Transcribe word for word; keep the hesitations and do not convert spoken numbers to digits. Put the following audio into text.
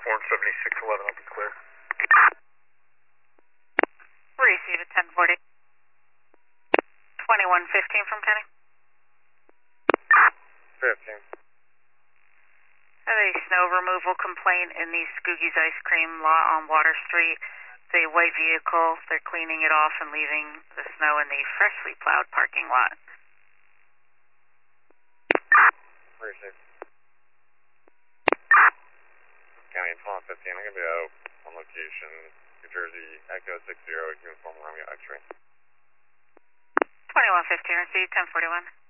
Form seventy-six eleven, I'll be clear. Receive at ten forty. twenty-one fifteen from Kenny. fifteen. Have a snow removal complaint in the Skoogie's Ice Cream lot on Water Street. It's a white vehicle. They're cleaning it off and leaving the snow in the freshly plowed parking lot. Receive. County twelve fifteen, I'm going to be out on location, New Jersey, Echo six zero, Uniform Romeo X-ray. twenty-one fifteen, receive ten forty-one.